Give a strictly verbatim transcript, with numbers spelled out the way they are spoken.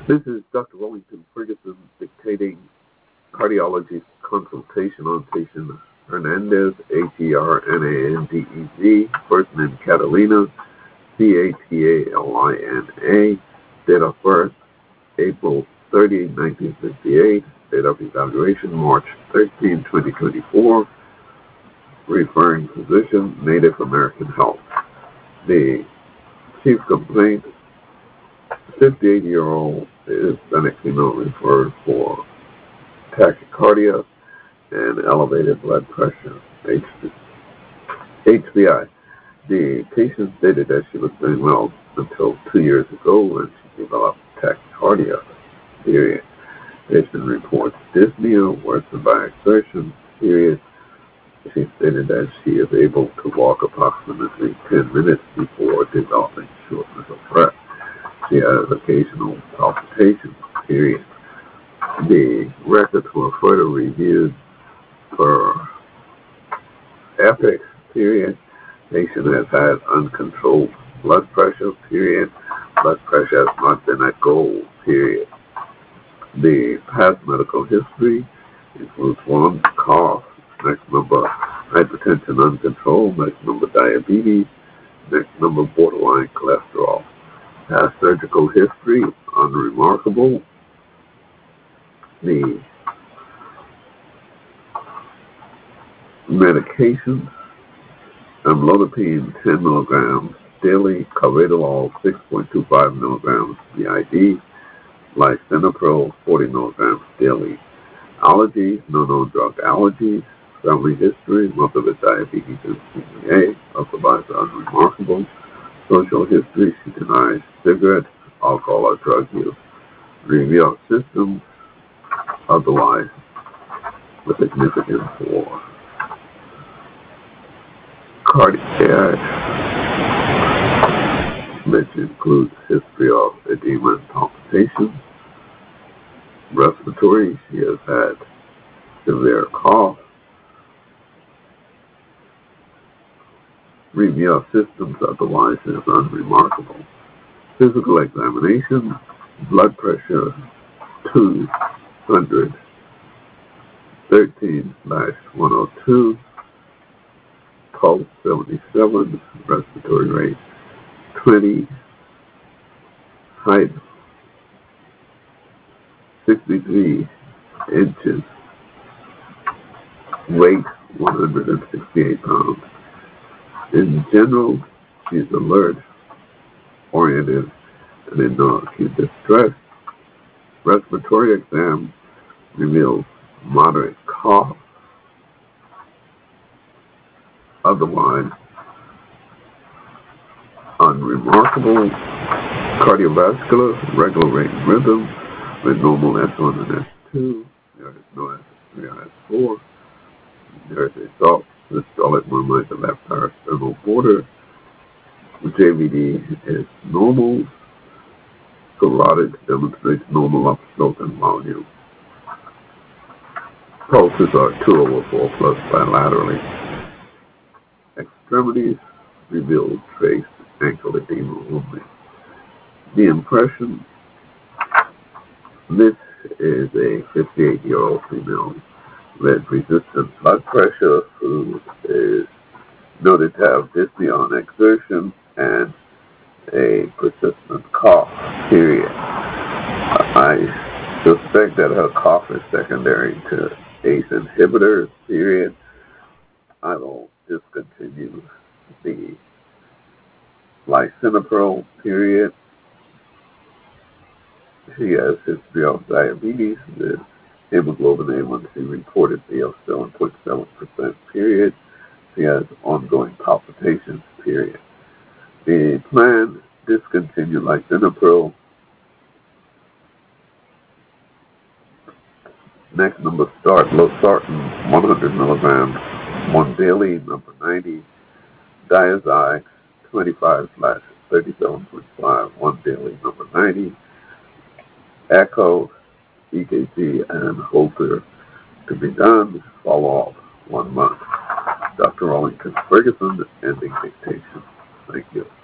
This is Doctor Wellington Ferguson dictating cardiology consultation on patient Hernandez, H E R N A N D E Z, first name Catalina, C A T A L I N A, date of birth April thirtieth, nineteen fifty-eight, date of evaluation March thirteenth, twenty twenty-four, referring physician Native American Health. The chief complaint, fifty-eight-year-old Hispanic female referred for tachycardia and elevated blood pressure, H B I. The patient stated that she was doing well until two years ago when she developed tachycardia, period. Patient reports dyspnea, worsened by exertion, period. She stated that she is able to walk approximately ten minutes before developing shortness of breath. She has occasional palpitations, period. The records were further reviewed for epics, period. Patient has had uncontrolled blood pressure, period. Blood pressure has not been at goal, period. The past medical history includes one, cough, next number hypertension uncontrolled, next number diabetes, next number borderline cholesterol. Past surgical history, unremarkable. The medications, amlodipine ten milligrams daily, carvedilol six point two five milligrams B I D, lisinopril forty milligrams daily. Allergies, no known drug allergies. Family history, mother with diabetes and C P A, otherwise unremarkable. Social history, she denies cigarettes, alcohol, or drug use. Review of systems, otherwise with significance for cardiac, which includes history of edema and palpitations. Respiratory, she has had severe cough. Review of systems, otherwise is unremarkable. Physical examination, blood pressure two hundred thirteen slash one oh two, pulse seventy-seven, respiratory rate twenty, height sixty-three inches, weight one hundred sixty-eight pounds. In general, she's alert, oriented, and in no acute distress. Respiratory exam reveals moderate cough. Otherwise, unremarkable. Cardiovascular, regular rate and rhythm, with normal S one and S two. There is no S three or S four. There is a soft systolic movement at the left parasternal border. J V D is normal. Carotid demonstrates normal upslope and volume. Pulses are two over four plus bilaterally. Extremities reveal trace ankle edema only. The impression, this is a fifty-eight-year-old female with resistant blood pressure who is noted to have dyspnea on exertion and a persistent cough, period. I suspect that her cough is secondary to A C E inhibitors, period. I will discontinue the lisinopril, period. She has history of diabetes with hemoglobin A one C reported to be of seven point seven percent, period. She has ongoing palpitations, period. The plan, discontinue lisinopril. Next number, start losartan, one hundred milligrams, one daily, number ninety. Diazyme, twenty-five slash thirty-seven point five, one daily, number ninety. Echo, E K G, and Holter to be done. Follow up one month. Doctor Wellington Ferguson, ending dictation. Thank you.